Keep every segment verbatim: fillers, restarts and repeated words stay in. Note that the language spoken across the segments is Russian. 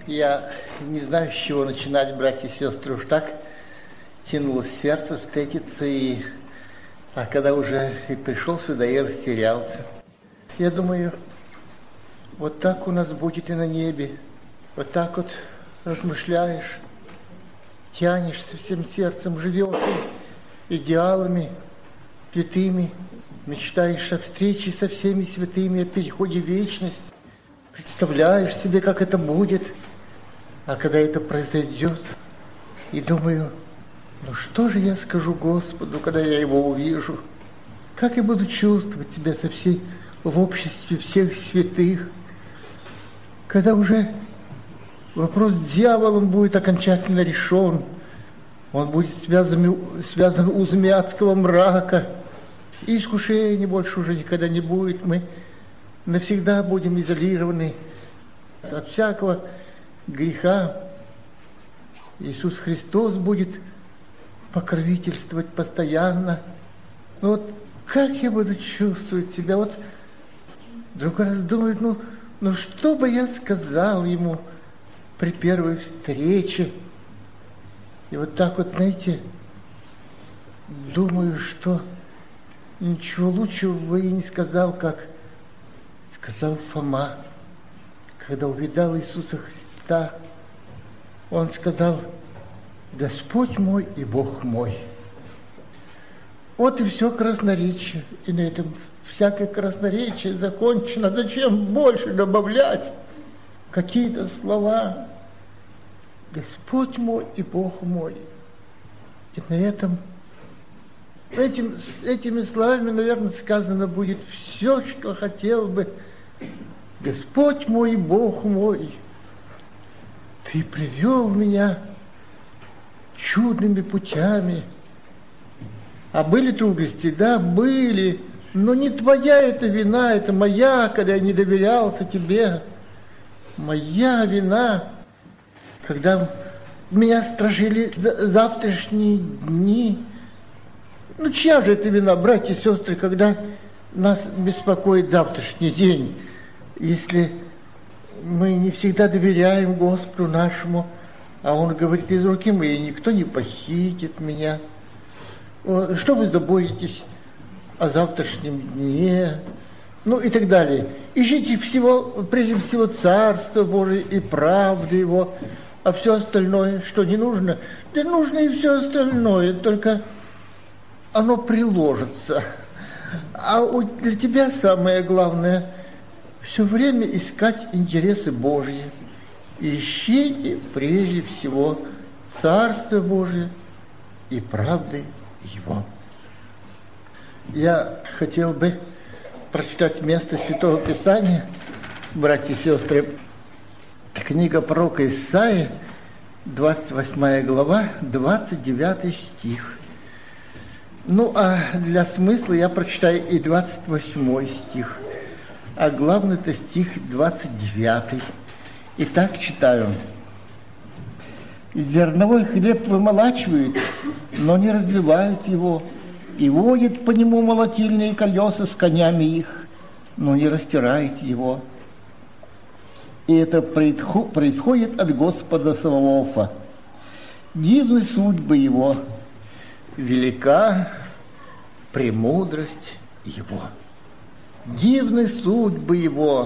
Я не знаю, с чего начинать, братья и сестры. Уж так тянулось сердце встретиться, и... а когда уже и пришел сюда, я растерялся. Я думаю, вот так у нас будет и на небе. Вот так вот размышляешь, тянешься всем сердцем, живешь идеалами святыми, мечтаешь о встрече со всеми святыми, о переходе в вечность. Представляешь себе, как это будет. А когда это произойдет, и думаю, ну что же я скажу Господу, когда я Его увижу? Как я буду чувствовать себя со всей, в обществе всех святых, когда уже вопрос с дьяволом будет окончательно решен, он будет связан, связан узами адского мрака, и искушений больше уже никогда не будет. Мы навсегда будем изолированы от всякого греха. Иисус Христос будет покровительствовать постоянно. Ну вот как я буду чувствовать себя? Вот другой раз думаю, ну, ну что бы я сказал ему при первой встрече? И вот так вот, знаете, думаю, что ничего лучшего бы и не сказал, как сказал Фома, когда увидал Иисуса Христа. Он сказал: Господь мой и Бог мой. Вот и все красноречие. И на этом всякое красноречие закончено. Зачем больше добавлять какие-то слова? Господь мой и Бог мой. И на этом, этим, этими словами, наверное, сказано будет все, что хотел бы. Господь мой и Бог мой, Ты привел меня чудными путями. А были трудности? Да, были. Но не твоя это вина, это моя, когда я не доверялся тебе. Моя вина, когда меня стражили завтрашние дни. Ну, чья же это вина, братья и сестры, когда нас беспокоит завтрашний день, если мы не всегда доверяем Господу нашему, а Он говорит: из руки моей никто не похитит меня. Что вы заботитесь о завтрашнем дне? Ну и так далее. Ищите всего, прежде всего, Царство Божие и правду Его, а все остальное, что не нужно, да нужно и все остальное, только оно приложится. А для тебя самое главное — все время искать интересы Божьи. Ищите прежде всего Царство Божие и правды Его. Я хотел бы прочитать место Святого Писания, братья и сестры. Книга пророка Исаии, двадцать восьмая глава, двадцать девятый стих. Ну, а для смысла я прочитаю и двадцать восьмой стих, а главный-то стих двадцать девятый. Итак, читаю. «Зерновой хлеб вымолачивают, но не разбивают его, и водят по нему молотильные колеса с конями их, но не растирают его. И это происходит от Господа Саваофа. Дивны судьбы его, велика премудрость его». Дивны судьбы его,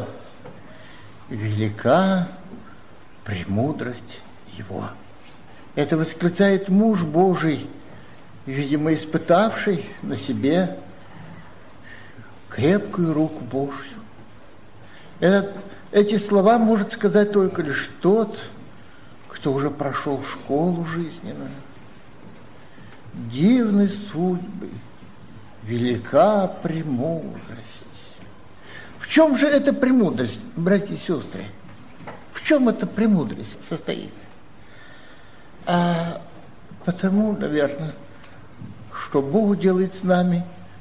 велика премудрость его. Это восклицает муж Божий, видимо, испытавший на себе крепкую руку Божью. Этот, эти слова может сказать только лишь тот, кто уже прошел школу жизненную. Дивны судьбы, велика премудрость. В чем же эта премудрость, братья и сестры? В чем эта премудрость состоит? А потому, наверное, что Бог делает с нами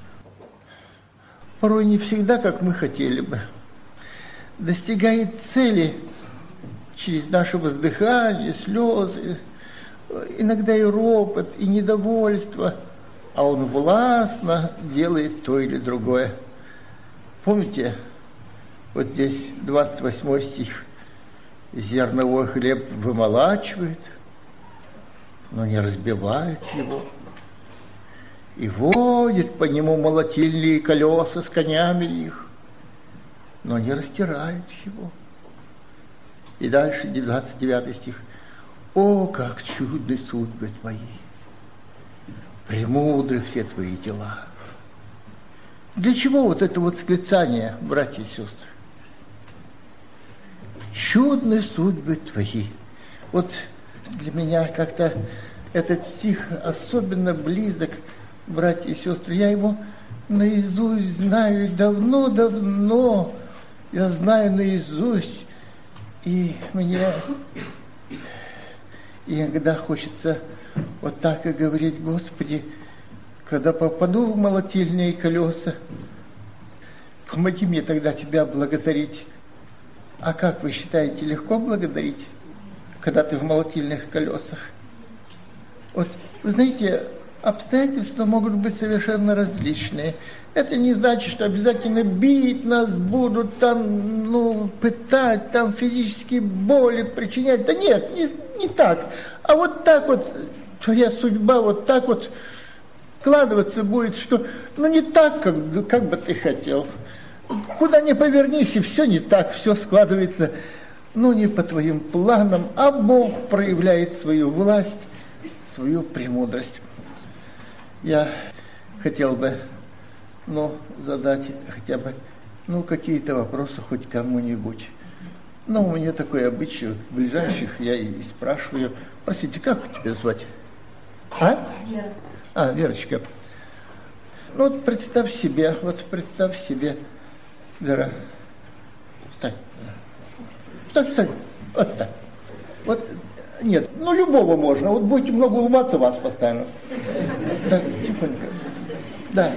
порой не всегда, как мы хотели бы. Достигает цели через наше воздыхание, слезы, иногда и ропот, и недовольство, а Он властно делает то или другое. Помните, вот здесь двадцать восьмой стих. зерновой хлеб вымолачивает, но не разбивает его. И водит по нему молотильные колеса с конями их, но не растирает его. И дальше двадцать девятый стих. О, как чудны судьбы твои, премудры все твои дела. Для чего вот это восклицание, братья и сестры? Чудны судьбы твои. Вот для меня как-то этот стих особенно близок, братья и сестры. Я его наизусть знаю давно-давно. Я знаю наизусть. И мне иногда хочется вот так и говорить: Господи, когда попаду в молотильные колеса, помоги мне тогда Тебя благодарить. А как вы считаете, легко благодарить, когда ты в молотильных колесах? Вот, вы знаете, обстоятельства могут быть совершенно различные. Это не значит, что обязательно бить нас будут, там, ну, пытать, там, физические боли причинять. Да нет, не, не так. А вот так вот твоя судьба вот так вот складываться будет, что, ну, не так, как, как бы ты хотел. Куда ни повернись, и все не так, все складывается, ну, не по твоим планам, а Бог проявляет свою власть, свою премудрость. Я хотел бы, ну, задать хотя бы, ну, какие-то вопросы хоть кому-нибудь. Ну, у меня такой обычай, ближайших я и спрашиваю: простите, как тебя звать? А? Вера. А, Верочка. Ну, вот представь себе, вот представь себе, Вера, встань. Встань, встань. Вот так. Вот, нет, ну, любого можно. Вот будете много улыбаться, вас постоянно. Да, тихонько. Да.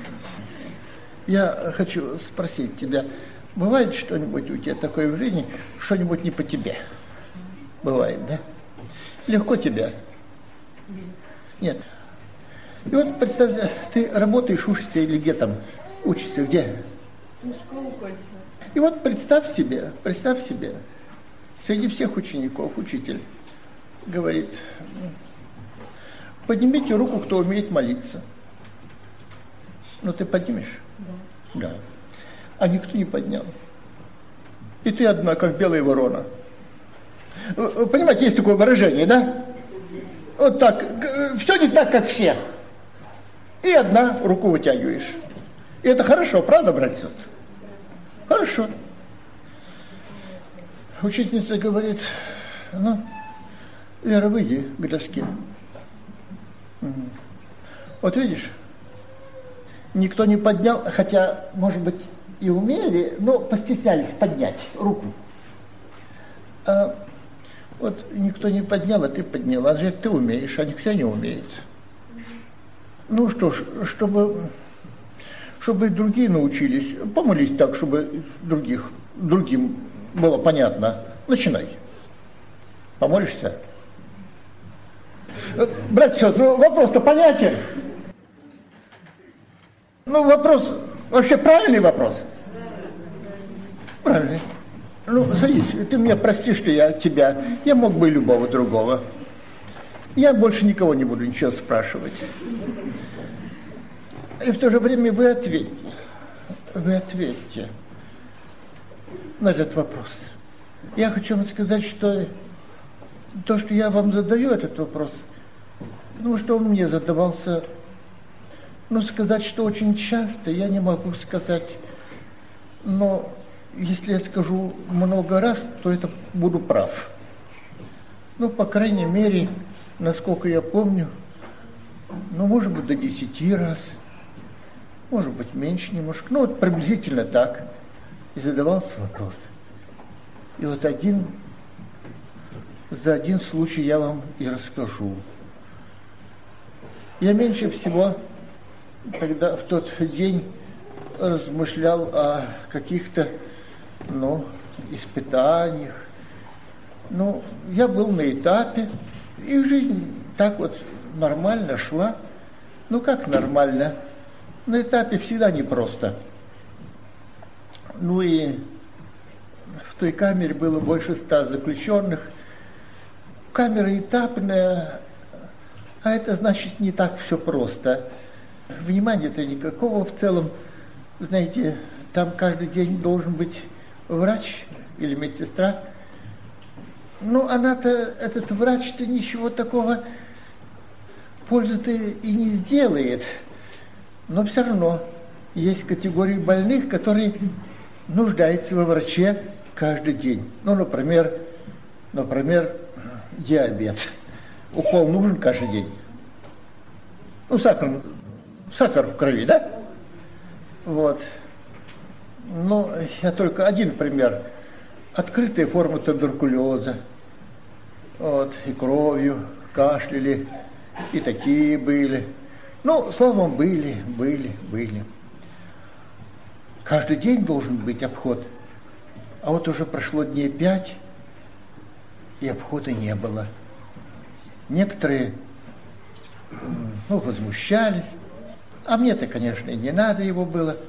Я хочу спросить тебя, бывает что-нибудь у тебя такое в жизни, что-нибудь не по тебе? Бывает, да? Легко тебе? Нет. И вот представь, ты работаешь, учишься или где там? Учишься где? И вот представь себе, представь себе, среди всех учеников учитель говорит: поднимите руку, кто умеет молиться. Ну, ты поднимешь? Да. Да. А никто не поднял. И ты одна, как белая ворона. Вы понимаете, есть такое выражение, да? Вот так, все не так, как все. И одна руку вытягиваешь. И это хорошо, правда, братья и сестры? Хорошо. Учительница говорит: ну, Вера, выйди к доске. Угу. Вот видишь, никто не поднял, хотя, может быть, и умели, но постеснялись поднять руку. А вот никто не поднял, а ты подняла. Значит, ты умеешь, а никто не умеет. Ну что ж, чтобы... чтобы другие научились, помолись так, чтобы других, другим было понятно. Начинай. Помолишься? Братья, ну вопрос-то понятен. Ну вопрос, вообще правильный вопрос? Правильный. Ну, садись, ты меня прости, что я тебя, я мог бы и любого другого. Я больше никого не буду ничего спрашивать. И в то же время вы ответьте, вы ответьте на этот вопрос. Я хочу вам сказать, что то, что я вам задаю этот вопрос, потому что он мне задавался, ну, сказать, что очень часто я не могу сказать, но если я скажу много раз, то это буду прав. Ну, по крайней мере, насколько я помню, ну, может быть, до десяти раз. Может быть, меньше немножко, ну вот приблизительно так. И задавался вопрос. И вот один, за один случай я вам и расскажу. Я меньше всего, когда в тот день размышлял о каких-то, ну, испытаниях. Ну, я был на этапе, и жизнь так вот нормально шла. Ну, как нормально? На этапе всегда непросто. Ну и В той камере было больше ста заключенных. Камера этапная, а это значит не так все просто. Внимания-то никакого в целом. Знаете, там каждый день должен быть врач или медсестра. Ну, она-то, этот врач-то ничего такого пользы-то и не сделает. Но все равно есть категории больных, которые нуждаются во враче каждый день. Ну, например, например, диабет. Укол нужен каждый день. Ну, сахар, сахар в крови, да? Вот. Ну, я только один пример. Открытые формы туберкулеза. Вот, и кровью кашляли, и такие были. Ну, словом, были, были, были. Каждый день должен быть обход. А вот уже прошло дней пять, и обхода не было. Некоторые, ну, возмущались. А мне-то, конечно, и не надо его было.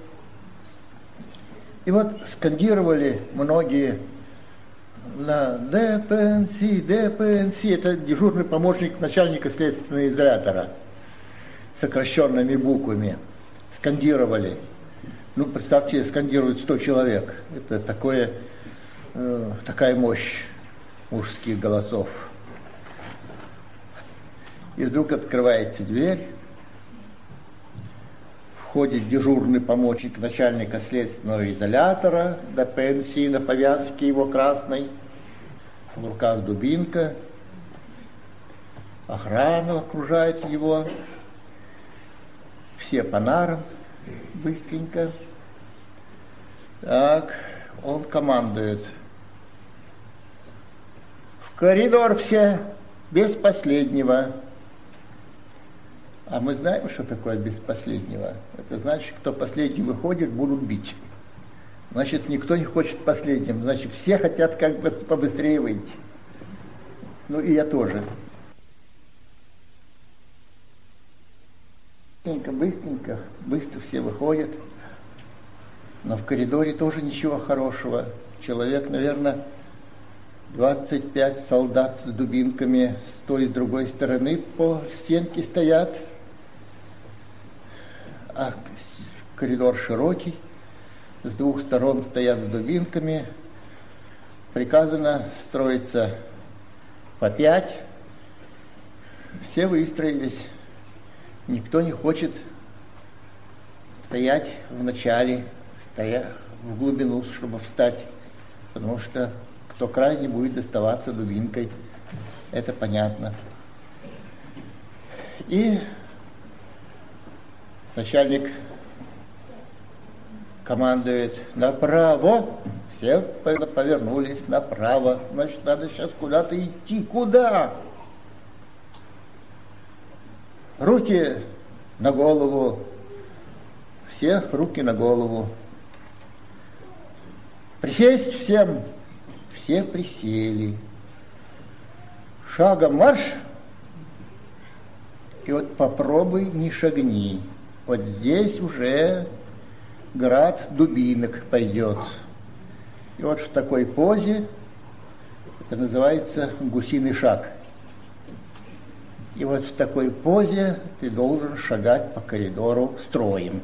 И вот скандировали многие на Д П Н С, Д П Н С, это дежурный помощник начальника следственного изолятора, сокращенными буквами, скандировали. Ну, представьте, скандируют сто человек. Это такое, э, такая мощь мужских голосов. И вдруг открывается дверь, входит дежурный помощник начальника следственного изолятора, Д П Н С на повязке его красной, в руках дубинка, охрана окружает его, все по нарам, быстренько. Так, он командует. В коридор все, без последнего. А мы знаем, что такое без последнего. Это значит, кто последний выходит, будут бить. Значит, никто не хочет последним. Значит, все хотят как бы побыстрее выйти. Ну и я тоже. Быстренько, быстренько, быстро все выходят. Но в коридоре тоже ничего хорошего. Человек, наверное, двадцать пять солдат с дубинками с той и с другой стороны по стенке стоят. А коридор широкий, с двух сторон стоят с дубинками. Приказано строиться по пять. Все выстроились. Никто не хочет стоять в начале, стоять в глубину, чтобы встать, потому что кто крайне будет доставаться дубинкой, это понятно. И начальник командует направо, все повернулись направо, значит, надо сейчас куда-то идти. Куда? Руки на голову, все руки на голову. Присесть всем, все присели. Шагом марш, и вот попробуй не шагни. Вот здесь уже град дубинок пойдет. И вот в такой позе, это называется гусиный шаг. И вот в такой позе ты должен шагать по коридору строем.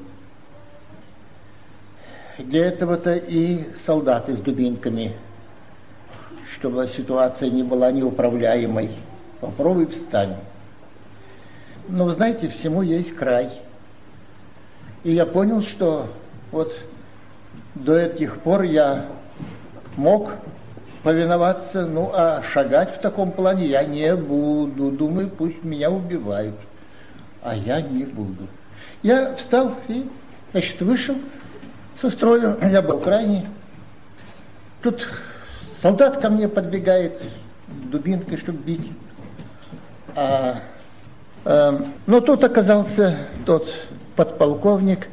Для этого-то и солдаты с дубинками, чтобы ситуация не была неуправляемой. Попробуй встань. Но вы знаете, всему есть край. И я понял, что вот до этих пор я мог повиноваться, ну а шагать в таком плане я не буду. Думаю, пусть меня убивают. А я не буду. Я встал и, значит, вышел со строя. Я был крайний. Тут солдат ко мне подбегает дубинкой, чтобы бить. А, а, но тут оказался тот подполковник,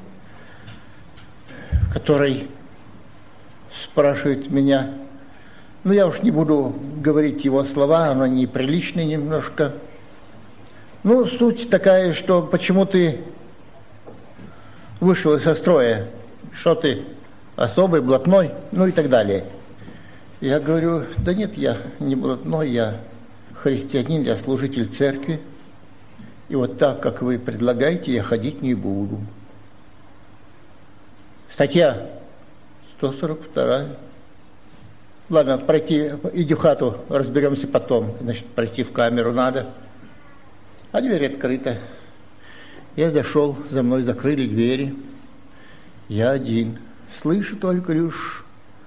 который спрашивает меня. Ну, я уж не буду говорить его слова, оно неприличное немножко. Ну, суть такая, что почему ты вышел из строя, что ты особый, блатной, ну и так далее. Я говорю, да нет, я не блатной, я христианин, я служитель церкви. И вот так, как вы предлагаете, я ходить не буду. Статья сто сорок два. Ладно, пройти, иди в хату, разберемся потом. Значит, пройти в камеру надо. А дверь открыта. Я зашел, за мной закрыли двери. Я один. Слышу только лишь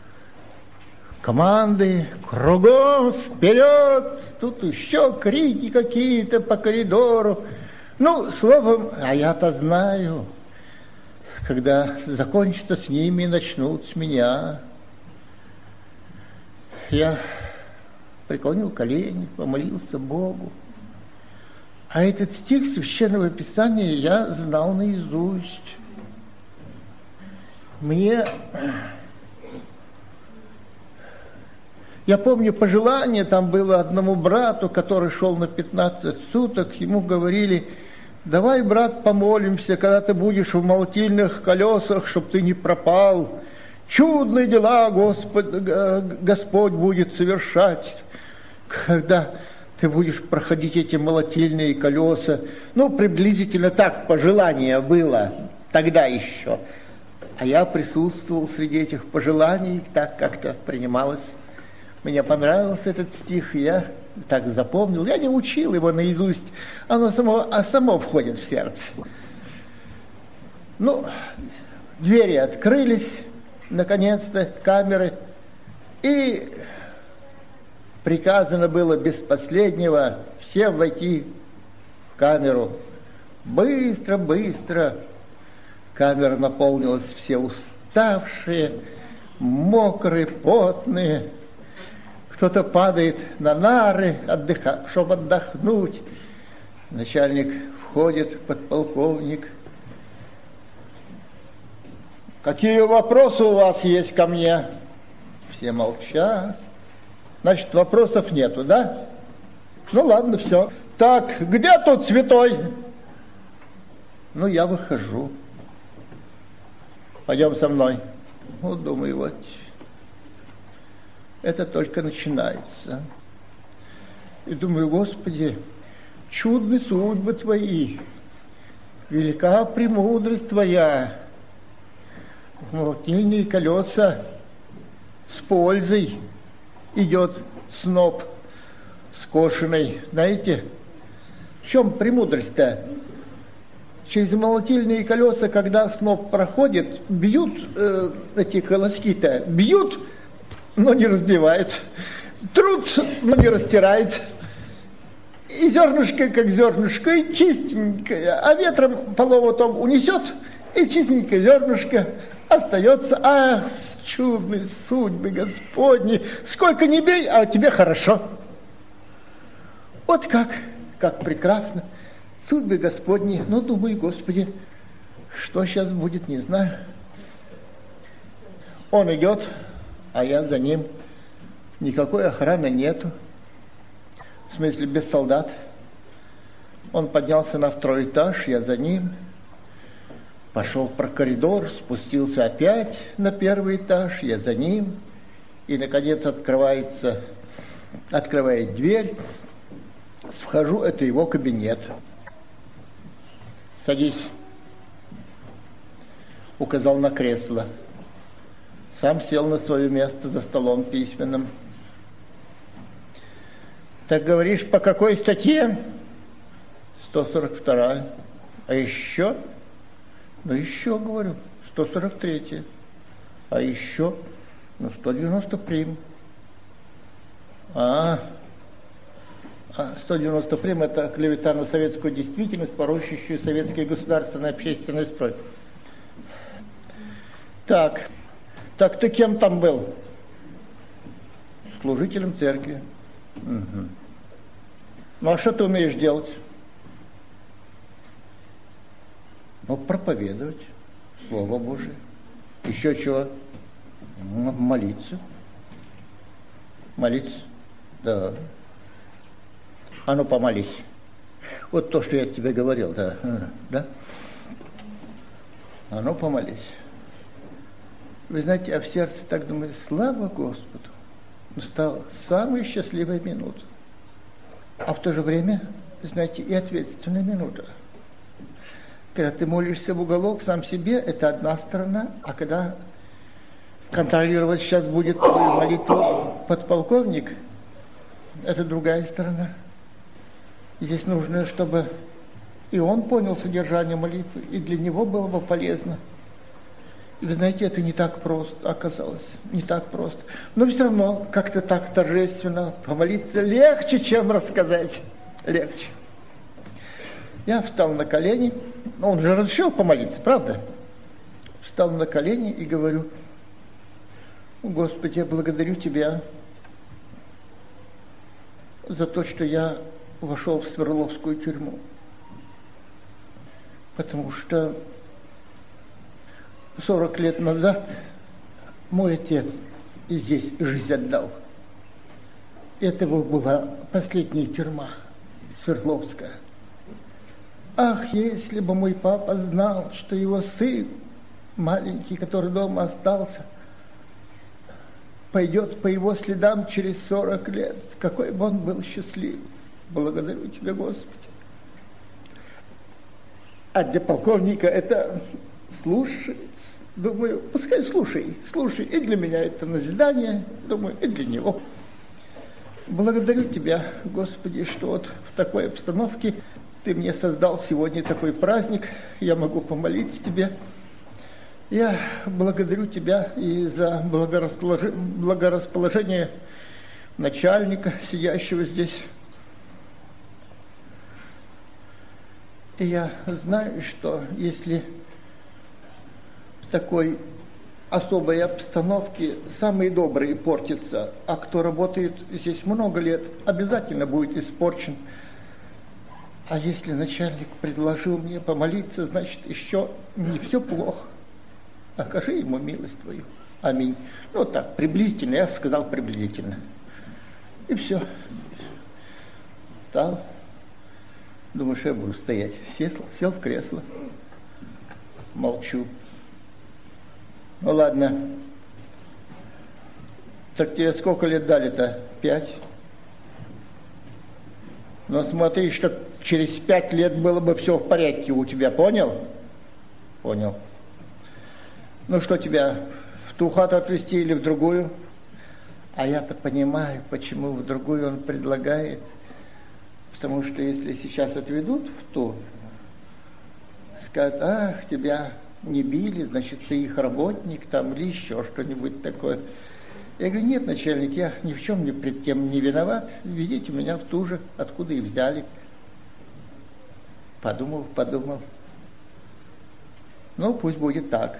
команды, кругом, вперед, тут еще крики какие-то по коридору. Ну, словом, а я-то знаю, когда закончится с ними, начнут с меня. Я преклонил колени, помолился Богу. А этот стих Священного Писания я знал наизусть. Мне... Я помню, пожелание там было одному брату, который шел на пятнадцать суток, ему говорили, давай, брат, помолимся, когда ты будешь в молотильных колесах, чтобы ты не пропал. Чудные дела Господь, Господь будет совершать, когда ты будешь проходить эти молотильные колеса. Ну, приблизительно так пожелание было тогда еще. А я присутствовал среди этих пожеланий, так как-то принималось. Мне понравился этот стих, я так запомнил. Я не учил его наизусть, оно само, а само входит в сердце. Ну, двери открылись, наконец-то, камеры, и приказано было без последнего всем войти в камеру. Быстро, быстро. Камера наполнилась, все уставшие, мокрые, потные. Кто-то падает на нары, отдыха, чтобы отдохнуть. Начальник входит, подполковник. Какие вопросы у вас есть ко мне? Все молчат. Значит, вопросов нету, да? Ну ладно, все. Так, где тут святой? Ну, я выхожу. Пойдем со мной. Ну, думаю, вот... Это только начинается. И думаю, Господи, чудны судьбы Твои, велика премудрость Твоя. Молотильные колеса с пользой идет сноп скошенный. Знаете, в чем премудрость-то? Через молотильные колеса, когда сноп проходит, бьют э, эти колоски-то, бьют, но не разбивает, труд, но не растирает, и зернышко, как зернышко, и чистенькое, а ветром половотом унесет, и чистенькое зернышко остается. Ах, чудные судьбы Господни, сколько не бей, а тебе хорошо. Вот как, как прекрасно, судьбы Господни. Ну, думаю, Господи, что сейчас будет, не знаю. Он идет, а я за ним. Никакой охраны нету. В смысле, без солдат. Он поднялся на второй этаж, я за ним. Пошел про коридор, спустился опять на первый этаж, я за ним. И, наконец, открывается, открывает дверь. Вхожу, это его кабинет. Садись. Указал на кресло. Сам сел на свое место за столом письменным. Так говоришь, по какой статье? сто сорок вторая. А еще? Ну еще, говорю, сто сорок третья. А еще? Ну, сто девяносто прим. А, а сто девяносто прим – это клевета на советскую действительность, порочащую советский государственный общественный строй. Так. Так ты кем там был? Служителем церкви. Угу. Ну, а что ты умеешь делать? Ну, проповедовать Слово Божие. Еще чего? Молиться. Молиться? Да. А ну, помолись. Вот то, что я тебе говорил, да. Да? А ну, помолись. Вы знаете, а в сердце так думаю, слава Господу. настала самая счастливая минута. А в то же время, знаете, и ответственная минута. Когда ты молишься в уголок сам себе, это одна сторона, а когда контролировать сейчас будет твою молитву подполковник, это другая сторона. Здесь нужно, чтобы и он понял содержание молитвы, и для него было бы полезно. И вы знаете, это не так просто оказалось, не так просто. Но все равно как-то так торжественно помолиться легче, чем рассказать. Легче. Я встал на колени, ну, он же разрешил помолиться, правда? Встал на колени и говорю: Господи, я благодарю Тебя за то, что я вошел в Свердловскую тюрьму. Потому что сорок лет назад мой отец здесь жизнь отдал. Это была последняя тюрьма, Свердловская. Ах, если бы мой папа знал, что его сын, маленький, который дома остался, пойдет по его следам через сорок лет, какой бы он был счастлив. Благодарю Тебя, Господи. А для полковника это слушать. Думаю, пускай слушай, слушай. И для меня это назидание, думаю, и для него. Благодарю Тебя, Господи, что вот в такой обстановке Ты мне создал сегодня такой праздник. Я могу помолиться Тебе. Я благодарю Тебя и за благорасположение, благорасположение начальника, сидящего здесь. И я знаю, что если в такой особой обстановке самые добрые портятся, а кто работает здесь много лет, обязательно будет испорчен. А если начальник предложил мне помолиться, значит, еще не все плохо. Окажи ему милость Твою. Аминь. Ну, вот так, приблизительно, я сказал приблизительно. И все. Встал. Думаю, что я буду стоять. Сел, сел в кресло. Молчу. Ну, ладно. Так тебе сколько лет дали-то? Пять? Но смотри, что через пять лет было бы все в порядке у тебя, понял? Понял. Ну что, тебя в ту хату отвезти или в другую? А я-то понимаю, почему в другую он предлагает. Потому что если сейчас отведут в ту, скажут: ах, тебя не били, значит, ты их работник там или еще что-нибудь такое. Я говорю: нет, начальник, я ни в чем ни пред кем не виноват, ведите меня в ту же, откуда и взяли. Подумал, подумал. Ну, пусть будет так.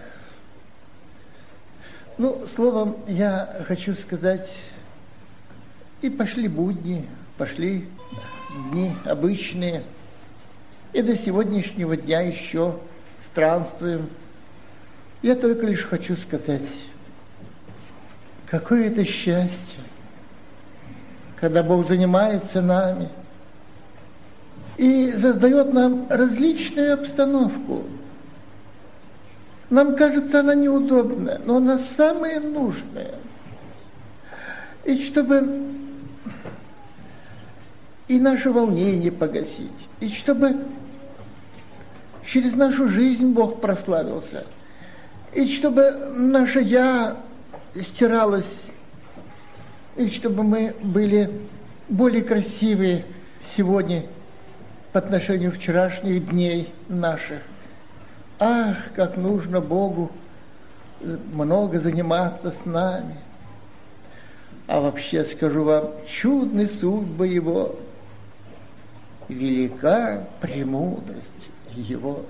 Ну, словом, я хочу сказать, и пошли будни, пошли дни обычные, и до сегодняшнего дня еще странствуем. Я только лишь хочу сказать, какое это счастье, когда Бог занимается нами и создает нам различную обстановку. Нам кажется, она неудобная, но она самая нужная. И чтобы и наше волнение погасить, и чтобы через нашу жизнь Бог прославился, и чтобы наше «я» стиралось, и чтобы мы были более красивые сегодня по отношению к вчерашних дней наших. Ах, как нужно Богу много заниматься с нами. А вообще, скажу вам, чудны судьбы Его, велика премудрость Его.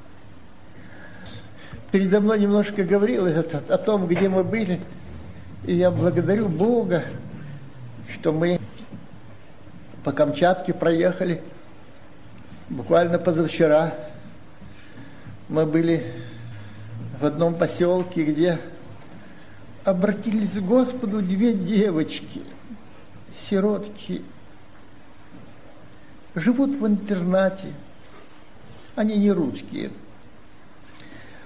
Передо мной немножко говорилось о, о том, где мы были, и я благодарю Бога, что мы по Камчатке проехали буквально позавчера. Мы были в одном поселке, где обратились к Господу две девочки, сиротки, живут в интернате, они не русские,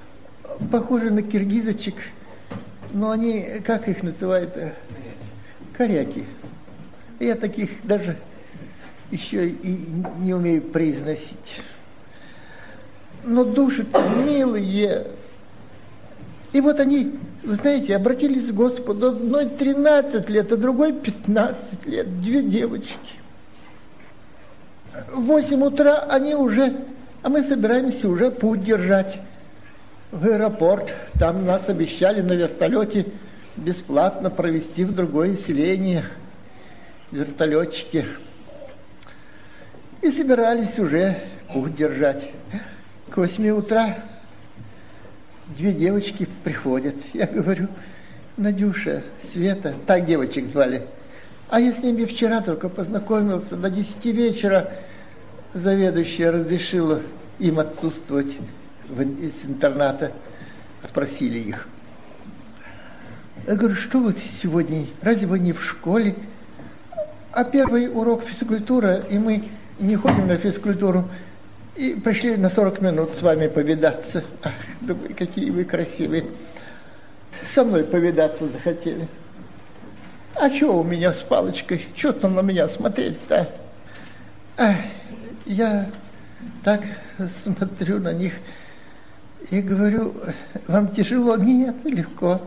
похожи на киргизочек, но они, как их называют, коряки. Я таких даже еще и не умею произносить. Но души-то милые. И вот они, вы знаете, обратились к Господу. Одной тринадцать лет, а другой пятнадцать лет. Две девочки. В восемь утра они уже, а мы собираемся уже путь держать в аэропорт. Там нас обещали на вертолете бесплатно провести в другое селение. Вертолетчики. И собирались уже путь держать. К восьми утра две девочки приходят. Я говорю: Надюша, Света, так девочек звали. А я с ними вчера только познакомился. До десяти вечера заведующая разрешила им отсутствовать из интерната. Спросили их. Я говорю: что вот сегодня? Разве вы не в школе? А первый урок физкультура, и мы не ходим на физкультуру. И пришли на сорок минут с вами повидаться. Ах, думаю, какие вы красивые. Со мной повидаться захотели. А чего у меня с палочкой? Чего там на меня смотреть-то? Ах, я так смотрю на них и говорю: вам тяжело? Нет, легко.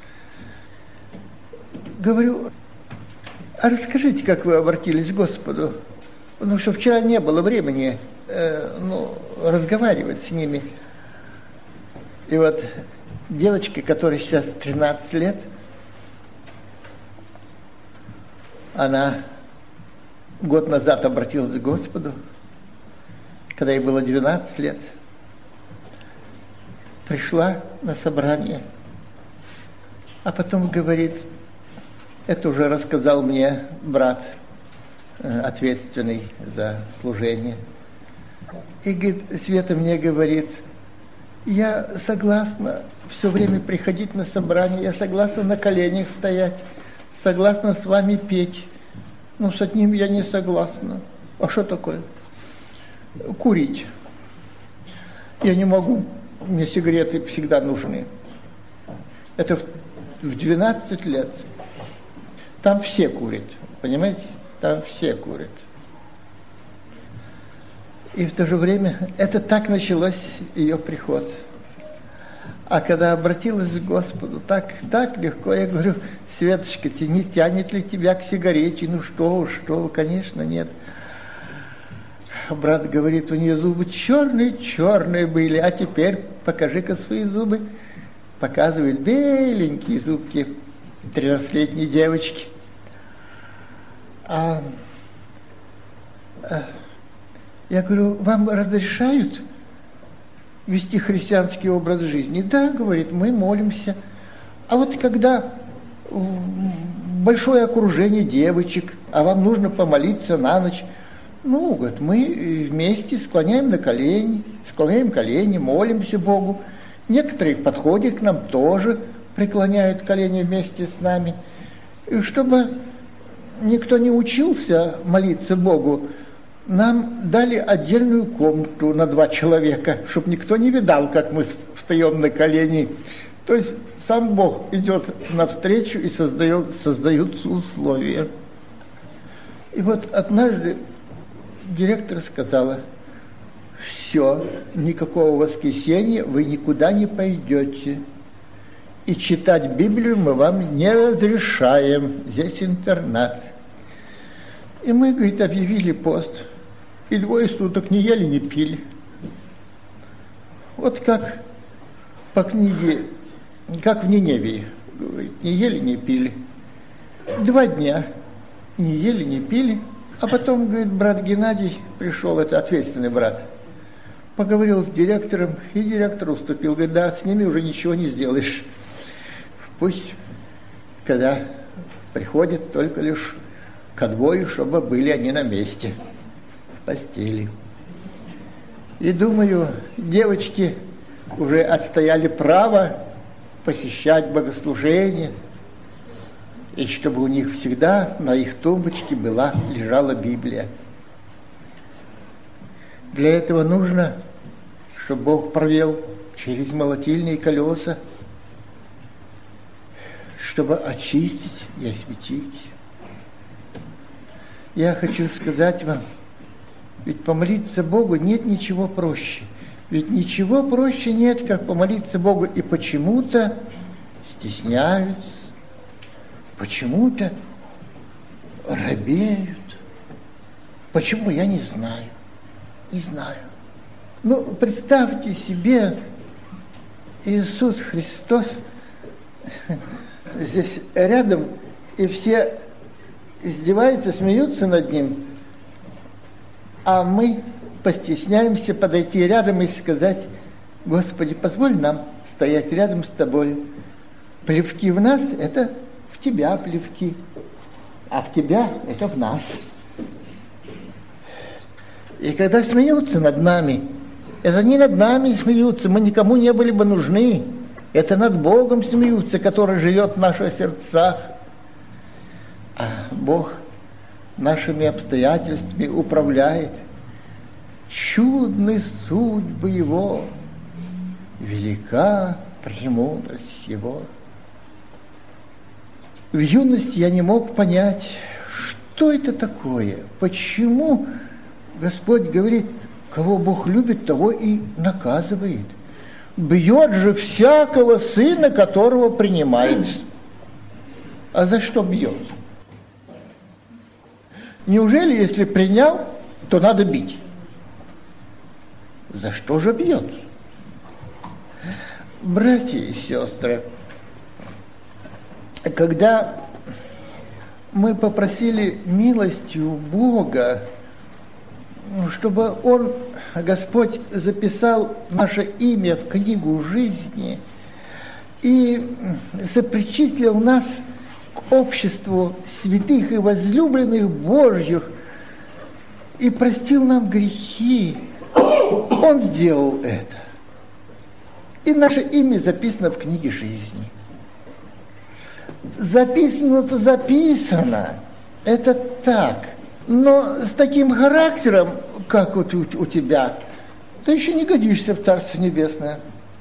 Говорю: а расскажите, как вы обратились к Господу? Потому что вчера не было времени э, ну, разговаривать с ними. И вот девочка, которой сейчас тринадцать лет, она год назад обратилась к Господу, когда ей было двенадцать лет. Пришла на собрание, а потом говорит, это уже рассказал мне брат, ответственный за служение. И говорит, Света мне говорит, я согласна все время приходить на собрание, я согласна на коленях стоять, согласна с вами петь, но с одним я не согласна. А что такое? Курить. Я не могу, мне сигареты всегда нужны. Это в двенадцать лет. Там все курят, понимаете? Там все курят. И в то же время это так началось ее приход. А когда обратилась к Господу, так, так легко, я говорю, Светочка, ты не тянет ли тебя к сигарете? Ну что уж, что вы, конечно, нет. Брат говорит, у нее зубы черные-черные были, а теперь покажи-ка свои зубы. Показывает беленькие зубки тринадцатилетней девочки. А, а, я говорю, вам разрешают вести христианский образ жизни? Да, говорит, мы молимся. А вот когда большое окружение девочек, а вам нужно помолиться на ночь, ну, говорит, мы вместе склоняем на колени, склоняем колени, молимся Богу. Некоторые подходят к нам тоже, преклоняют колени вместе с нами. И чтобы никто не учился молиться Богу, нам дали отдельную комнату на два человека, чтобы никто не видал, как мы встаем на колени. То есть сам Бог идет навстречу и создает, создаются условия. И вот однажды директор сказала, все, никакого воскресенья вы никуда не пойдете. И читать Библию мы вам не разрешаем. Здесь интернат. И мы, говорит, объявили пост. И двое суток не ели, не пили. Вот как по книге, как в Ниневии, говорит, не ели, не пили. Два дня не ели, не пили. А потом, говорит, брат Геннадий пришел, это ответственный брат, поговорил с директором, и директор уступил. Говорит, да, с ними уже ничего не сделаешь. Пусть, когда приходят, только лишь конвою, чтобы были они на месте, в постели. И думаю, девочки уже отстояли право посещать богослужение, и чтобы у них всегда на их тумбочке была, лежала Библия. Для этого нужно, чтобы Бог провел через молотильные колеса, чтобы очистить и осветить. я хочу сказать вам, ведь помолиться Богу нет ничего проще. Ведь ничего проще нет, как помолиться Богу. И почему-то стесняются, почему-то робеют. Почему, я не знаю. Не знаю. Ну, представьте себе, Иисус Христос здесь рядом, и все издеваются, смеются над Ним, а мы постесняемся подойти рядом и сказать: Господи, позволь нам стоять рядом с Тобой. Плевки в нас – это в Тебя плевки, а в Тебя – это в нас. И когда смеются над нами, это не над нами смеются, мы никому не были бы нужны. Это над Богом смеются, который живет в наших сердцах. А Бог нашими обстоятельствами управляет. Чудны судьбы Его, велика премудрость Его. В юности я не мог понять, что это такое, почему Господь говорит, кого Бог любит, того и наказывает. Бьет же всякого сына, которого принимает. А за что бьет? Неужели, если принял, то надо бить? За что же бьет? Братья и сестры, когда мы попросили милости у Бога, чтобы Он, Господь, записал наше имя в книгу жизни и сопричислил нас к обществу святых и возлюбленных Божьих и простил нам грехи, Он сделал это. И наше имя записано в книге жизни. Записано-то записано. Это так. Но с таким характером, как вот у, у тебя, ты еще не годишься в Царство Небесное.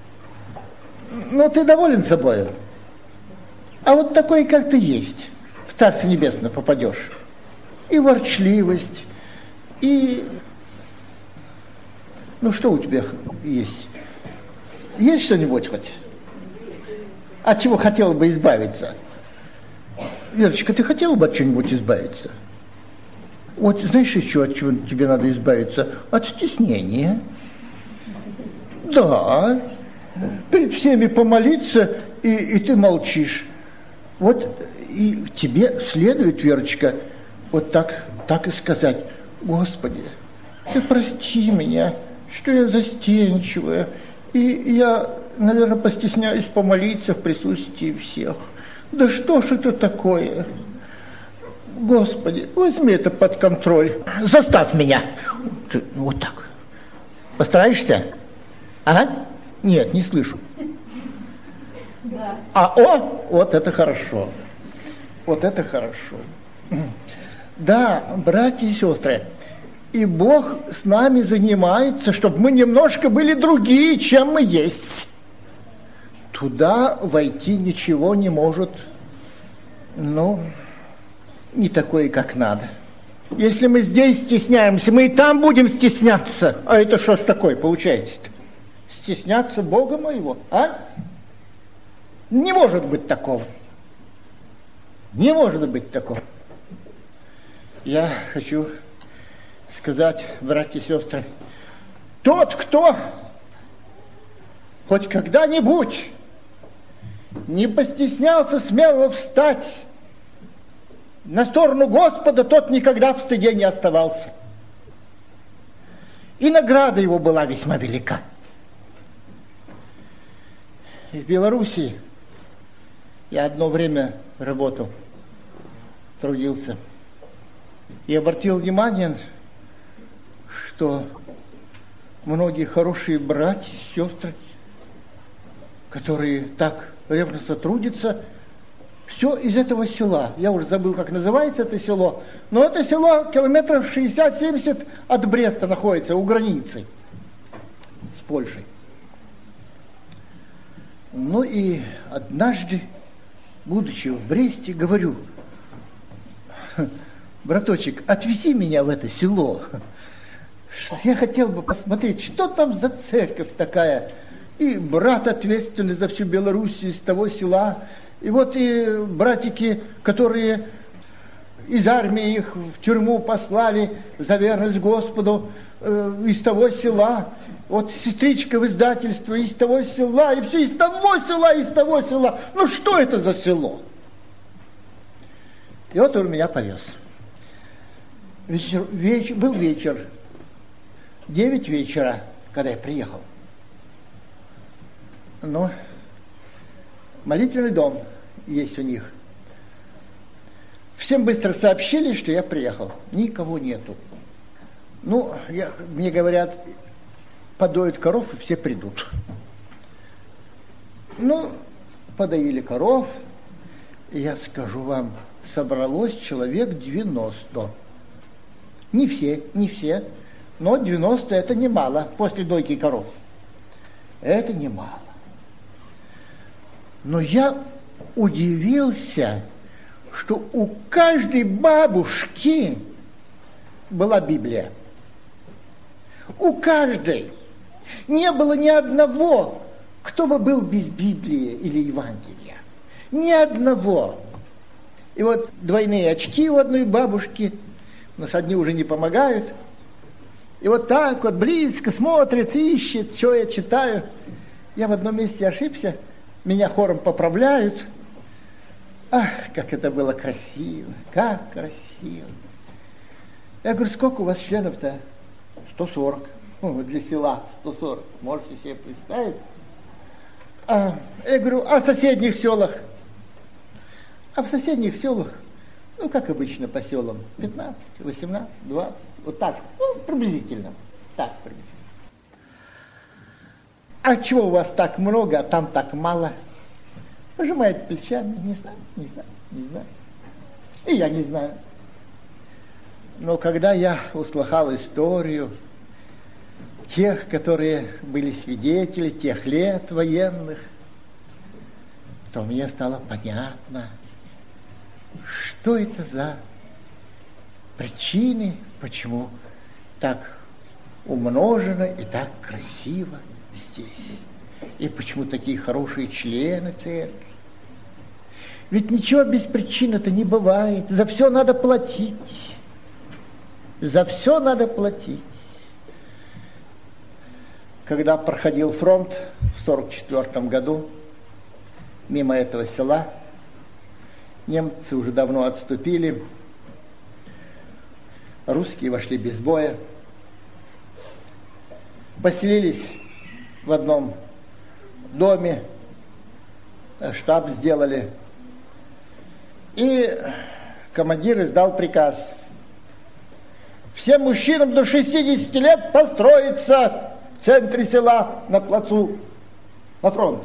Но ты доволен собой. А вот такой, как ты есть, в Царство Небесное попадешь. И ворчливость, и... Ну, что у тебя есть? Есть что-нибудь хоть? От чего хотела бы избавиться? Верочка, ты хотела бы от чего-нибудь избавиться? Вот знаешь еще, от чего тебе надо избавиться? От стеснения. Да. Перед всеми помолиться, и, и ты молчишь. Вот и тебе следует, Верочка, вот так, так и сказать: Господи, ты прости меня, что я застенчивая, и я, наверное, постесняюсь помолиться в присутствии всех. Да что ж это такое? Господи, возьми это под контроль. Заставь меня. Ты, вот так. Постараешься? Ага? Нет, не слышу. Да. А о, вот это хорошо. Вот это хорошо. Да, братья и сестры, и Бог с нами занимается, чтобы мы немножко были другие, чем мы есть. Туда войти ничего не может, ну, не такое, как надо. Если мы здесь стесняемся, мы и там будем стесняться. А это что ж такое получается-то? Стесняться Бога моего, а? Не может быть такого. Не может быть такого. Я хочу сказать, братья и сестры, тот, кто хоть когда-нибудь не постеснялся смело встать на сторону Господа, тот никогда в стыде не оставался. И награда его была весьма велика. В Белоруссии я одно время работал, трудился, и обратил внимание, что многие хорошие братья, сестры, которые так ревностно трудятся, все из этого села. Я уже забыл, как называется это село, но это село километров шестьдесят-семьдесят от Бреста находится, у границы с Польшей. Ну и однажды, будучи в Бресте, говорю: браточек, отвези меня в это село. Я хотел бы посмотреть, что там за церковь такая. И брат ответственный за всю Белоруссию из того села. И вот и братики, которые из армии их в тюрьму послали за верность Господу, э, из того села. Вот сестричка в издательстве из того села, и все из того села, из того села. Ну что это за село? И вот он меня повез. Вечер, вечер, был вечер, девять вечера, когда я приехал. Ну, молитвенный дом есть у них. Всем быстро сообщили, что я приехал. Никого нету. Ну, я, мне говорят, подоют коров, и все придут. Ну, подоили коров, и я скажу вам, собралось человек девяносто. Не все, не все, но девяносто это немало после дойки коров. Это немало. Но я удивился, что у каждой бабушки была Библия. У каждой. Не было ни одного, кто бы был без Библии или Евангелия. Ни одного. И вот двойные очки у одной бабушки, но одни уже не помогают. И вот так вот близко смотрит, ищет, что я читаю. Я в одном месте ошибся, меня хором поправляют. Ах, как это было красиво, как красиво. Я говорю, сколько у вас членов-то? сто сорок. Ну, для села сто сорок. Можете себе представить? А, я говорю, а в соседних селах? А в соседних селах, ну, как обычно по селам, пятнадцать, восемнадцать, двадцать. Вот так, ну, приблизительно. Так, приблизительно. А чего у вас так много, а там так мало? Пожимает плечами, не знаю, не знаю, не знаю. И я не знаю. Но когда я услыхал историю тех, которые были свидетели тех лет военных, то мне стало понятно, что это за причины, почему так умножено и так красиво здесь. И почему такие хорошие члены церкви. Ведь ничего без причины-то не бывает. За все надо платить. За все надо платить. Когда проходил фронт в сорок четвёртом году, мимо этого села, немцы уже давно отступили, русские вошли без боя, поселились в одном доме, штаб сделали, и командир издал приказ: всем мужчинам до шестидесяти лет построиться в центре села на плацу на фронт.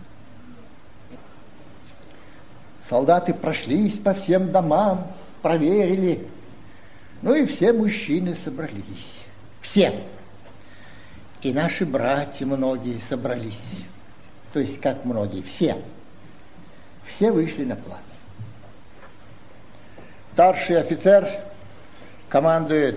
Солдаты прошлись по всем домам, проверили. Ну и все мужчины собрались. Все. И наши братья многие собрались. То есть как многие? Все. Все вышли на плац. Старший офицер командует: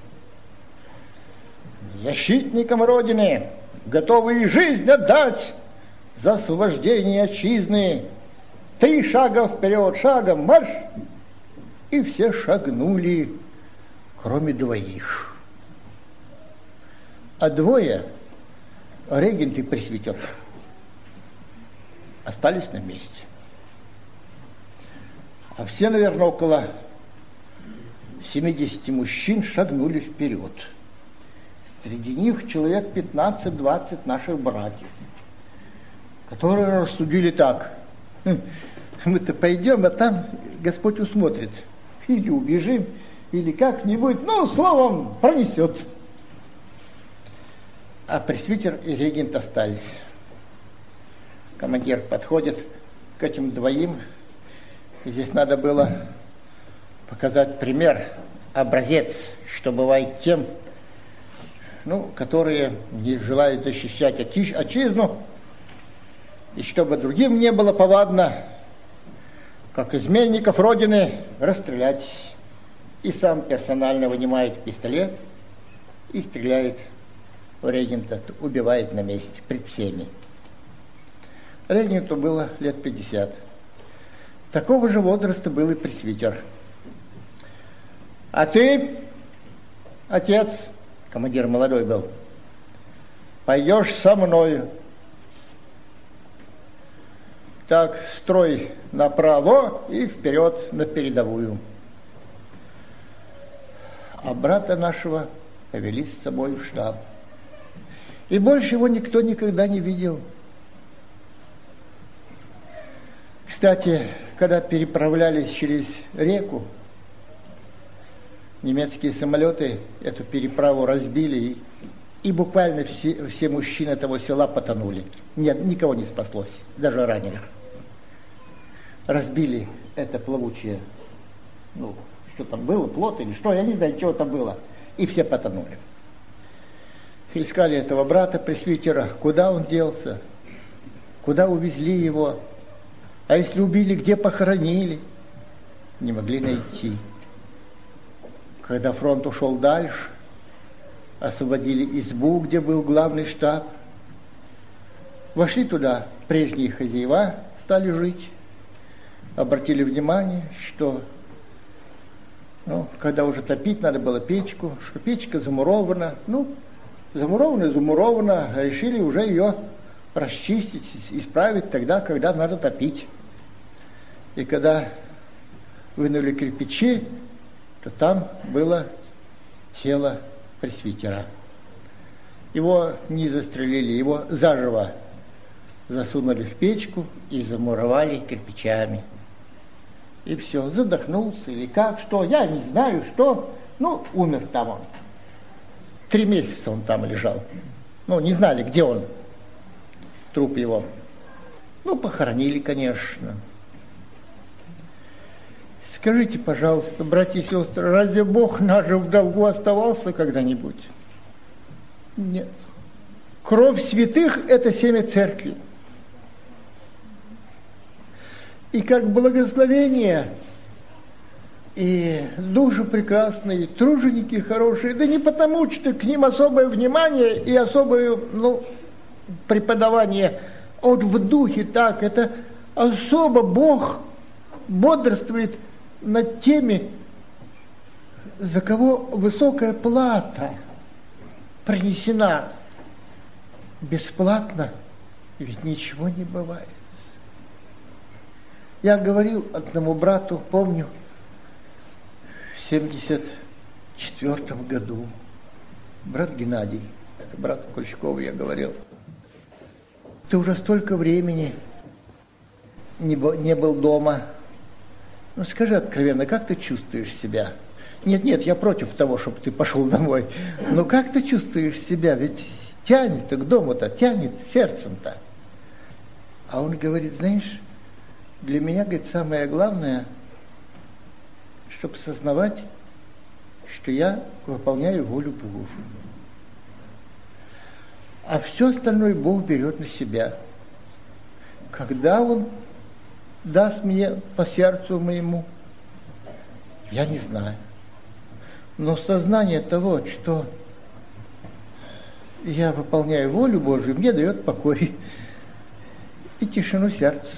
защитникам Родины, готовые жизнь отдать за освобождение отчизны, три шага вперед, шагом марш! И все шагнули, кроме двоих. А двое, регент и пресвитер, остались на месте. А все, наверное, около семидесяти мужчин шагнули вперед. Среди них человек пятнадцать-двадцать наших братьев, которые рассудили так: мы-то пойдем, а там Господь усмотрит. Или убежим, или как-нибудь, ну, словом, пронесется. А пресвитер и регент остались. Командир подходит к этим двоим. И здесь надо было показать пример, образец, что бывает тем, ну, которые не желают защищать отчи- отчизну, и чтобы другим не было повадно, как изменников Родины, расстрелять. и сам персонально вынимает пистолет и стреляет в регента, убивает на месте, пред всеми. Регенту было лет пятьдесят. Такого же возраста был и пресвитер. А ты, отец, командир молодой был, пойдешь со мною. Так, строй направо и вперед на передовую. А брата нашего повели с собой в штаб. И больше его никто никогда не видел. Кстати, когда переправлялись через реку, немецкие самолеты эту переправу разбили, и, и буквально все, все мужчины этого села потонули. Нет, никого не спаслось, даже раненых. Разбили это плавучее, ну, что там было, плот или что, я не знаю, чего там было, и все потонули. Искали этого брата пресвитера, куда он делся, куда увезли его, а если убили, где похоронили, не могли найти. Когда фронт ушел дальше, освободили избу, где был главный штаб, вошли туда прежние хозяева, стали жить, обратили внимание, что ну, когда уже топить надо было печку, что печка замурована, ну, замурована, замурована, решили уже ее расчистить, исправить тогда, когда надо топить. И когда вынули кирпичи, то там было тело пресвитера. Его не застрелили, его заживо засунули в печку и замуровали кирпичами. И все, задохнулся или как, что, я не знаю, что, ну, умер там он. Три месяца он там лежал. Ну, не знали, где он, труп его. Ну, похоронили, конечно. Скажите, пожалуйста, братья и сестры, разве Бог наш в долгу оставался когда-нибудь? Нет. Кровь святых – это семя церкви. И как благословение, и души прекрасные, труженики хорошие, да не потому, что к ним особое внимание и особое, ну, преподавание, а вот в духе так, это особо Бог бодрствует над теми, за кого высокая плата принесена. Бесплатно ведь ничего не бывает. Я говорил одному брату, помню, в семьдесят четвёртом году, брат Геннадий, это брат Кульчкова, я говорил, ты уже столько времени не был, не был дома. Ну, скажи откровенно, как ты чувствуешь себя? Нет, нет, я против того, чтобы ты пошел домой. Но как ты чувствуешь себя? Ведь тянет-то к дому-то, тянет сердцем-то. А он говорит, знаешь, для меня, говорит, самое главное, чтобы сознавать, что я выполняю волю Божию. А все остальное Бог берет на себя. Когда Он даст мне по сердцу моему, я не знаю. Но сознание того, что я выполняю волю Божию, мне дает покой и тишину сердца.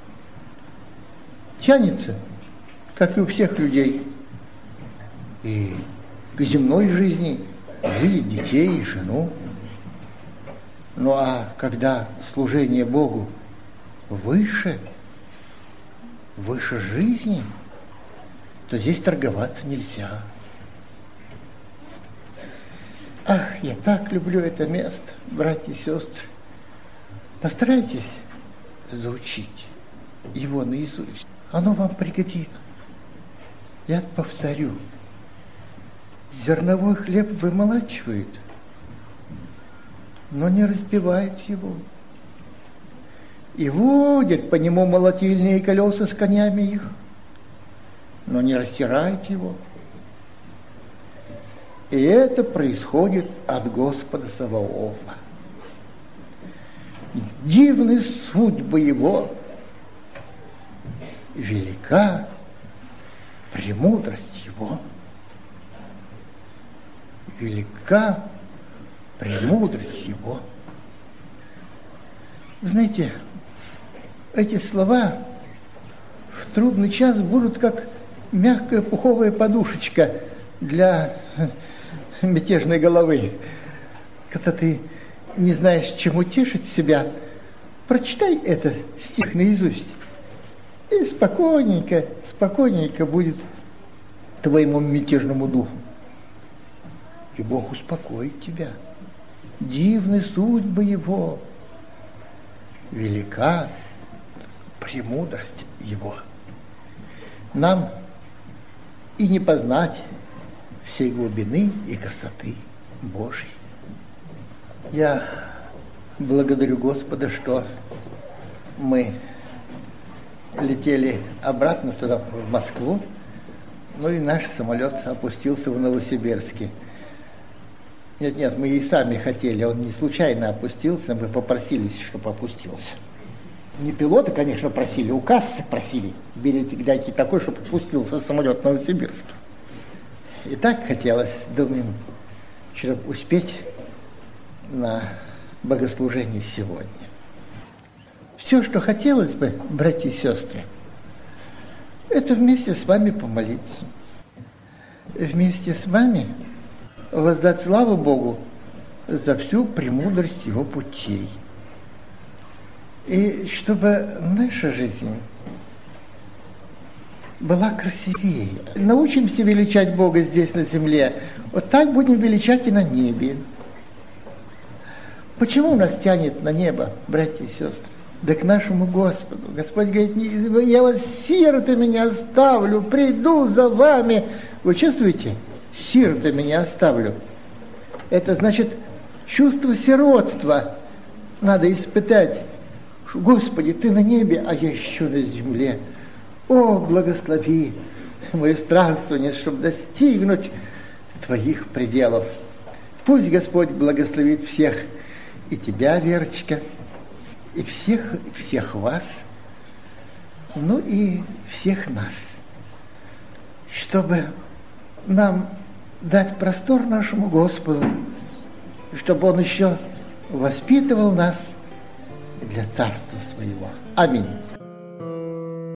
Тянется, как и у всех людей, и к земной жизни, видеть детей и жену. Ну а когда служение Богу выше, выше жизни, то здесь торговаться нельзя. Ах, я так люблю это место, братья и сестры. Постарайтесь заучить его наизусть. Оно вам пригодится. Я повторю. Зерновой хлеб вымолачивает, но не разбивает его. И водит по нему молотильные колеса с конями их, но не растирает его. И это происходит от Господа Саваофа. Дивны судьбы его, велика премудрость его. велика премудрость Его. Вы знаете, эти слова в трудный час будут как мягкая пуховая подушечка для мятежной головы. Когда ты не знаешь, чем утешить себя, прочитай этот стих наизусть, и спокойненько, спокойненько будет твоему мятежному духу. И Бог успокоит тебя. Дивны судьбы Его, велика премудрость Его. Нам и не познать всей глубины и красоты Божьей. Я благодарю Господа, что мы летели обратно туда, в Москву, ну и наш самолет опустился в Новосибирске. Нет, нет, мы и сами хотели, он не случайно опустился, мы попросились, чтобы опустился. Не пилоты, конечно, просили, указ просили, билетик дайте такой, чтобы опустился самолет в Новосибирске. И так хотелось, думаем, чтобы успеть на богослужение сегодня. Все, что хотелось бы, братья и сестры, это вместе с вами помолиться. Вместе с вами воздать славу Богу за всю премудрость Его путей. И чтобы наша жизнь была красивее. Научимся величать Бога здесь на земле, вот так будем величать и на небе. Почему нас тянет на небо, братья и сестры? Да к нашему Господу. Господь говорит, я вас сиротами оставлю, приду за вами. Вы чувствуете? Сиротами не оставлю. Это значит, чувство сиротства надо испытать. Господи, Ты на небе, а я еще на земле. О, благослови мое странствование, чтобы достигнуть Твоих пределов. Пусть Господь благословит всех, и тебя, Верочка, и всех, всех вас, ну и всех нас, чтобы нам дать простор нашему Господу, чтобы Он еще воспитывал нас для Царства Своего. Аминь.